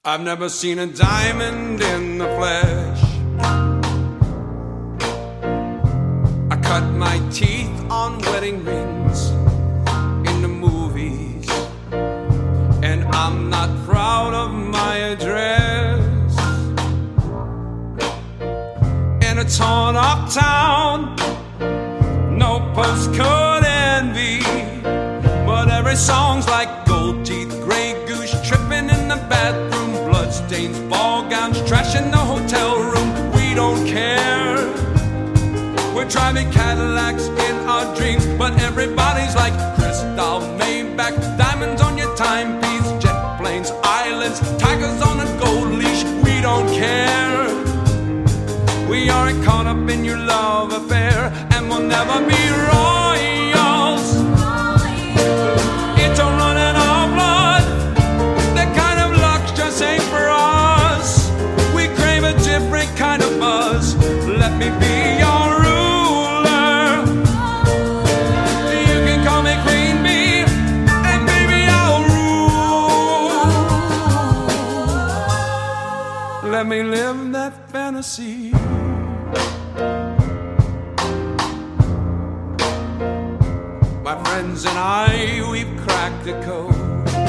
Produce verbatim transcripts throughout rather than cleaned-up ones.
I've never seen a diamond in the flesh. I cut my teeth on wedding rings in the movies, and I'm not proud of my address. In a torn up town, no postcode envy, but every song's like gold teeth, gray goose tripping in the bathroom, bloodstains, ball gowns, trash in the hotel room. We don't care. We're driving Cadillacs in our dreams, but everybody's like crystal, Maybach, diamonds on your timepiece, jet planes, islands, tigers on a gold leash. We don't care. We aren't caught up in your love affair, and we'll never be royals. It don't run in our blood. That kind of luck just ain't for us. We crave a different kind of buzz. Let me be your ruler. You can call me Queen Bee, and baby I'll rule. Let me live that fantasy. My friends and I, we've cracked the code.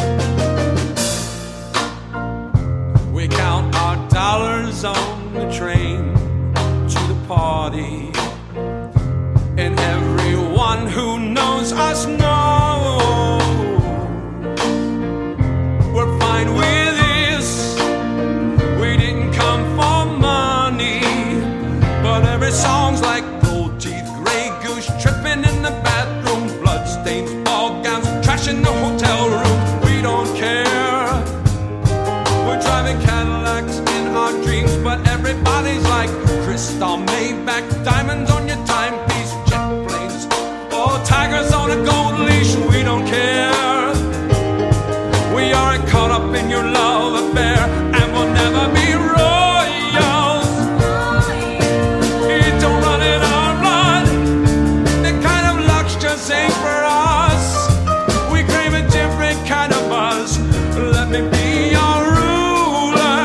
We count our dollars on the train to the party, and everyone who knows us knows we're fine with this. We didn't come for money, but every song's like gold teeth, gray goose tripping in the bathroom, bloodstains, ball gowns, trash in the hotel room. We don't care. We're driving Cadillacs in our dreams, but everybody's like crystal, Maybach, diamonds on your timepiece, jet planes, or tigers on a gold leash. We don't care. We aren't caught up in your love affair, and we'll never be royals. It don't run in our blood. That kind of luck's just ain't for us. We crave a different kind of buzz. Let me be your ruler.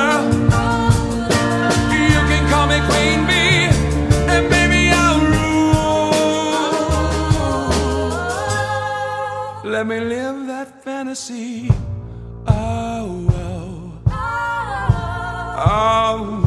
You can call me Queen Bee, and baby I'll rule. Let me live that fantasy. Oh, oh, oh.